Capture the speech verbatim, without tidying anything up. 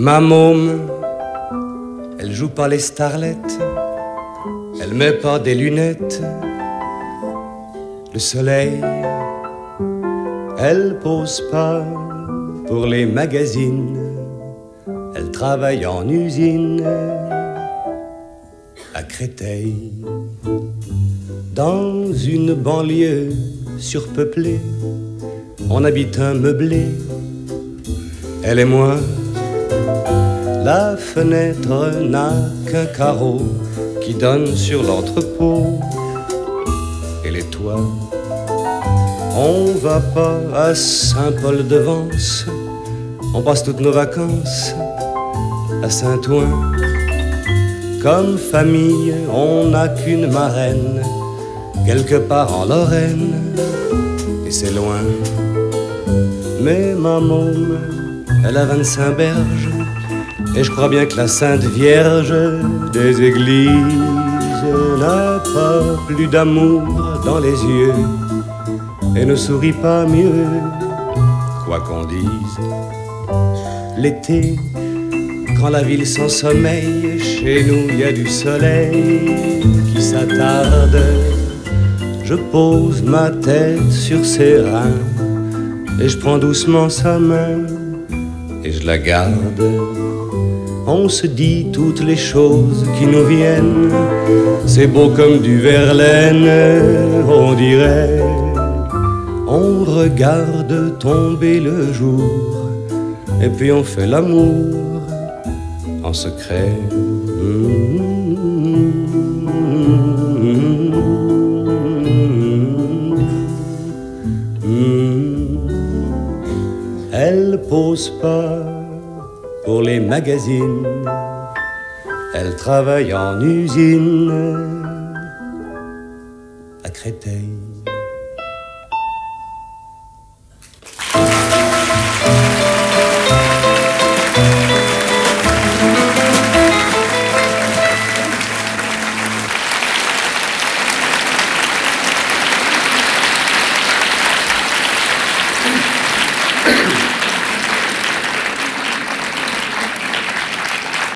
Ma môme, elle joue pas les starlettes, elle met pas des lunettes. Le soleil, elle pose pas pour les magazines. Elle travaille en usine à Créteil, dans une banlieue surpeuplée. On habite un meublé, elle et moi. La fenêtre n'a qu'un carreau qui donne sur l'entrepôt. Et les toits, on va pas à Saint-Paul-de-Vence, on passe toutes nos vacances à Saint-Ouen. Comme famille, on n'a qu'une marraine, quelque part en Lorraine, et c'est loin. Mais ma môme, elle a vingt-cinq berges, et je crois bien que la Sainte Vierge des églises n'a pas plus d'amour dans les yeux et ne sourit pas mieux, quoi qu'on dise. L'été, quand la ville s'ensommeille, chez nous il y a du soleil qui s'attarde. Je pose ma tête sur ses reins et je prends doucement sa main et je la garde. On se dit toutes les choses qui nous viennent, c'est beau comme du Verlaine, on dirait. On regarde tomber le jour et puis on fait l'amour en secret. Elle pose pas pour les magazines, elle travaille en usine à Créteil.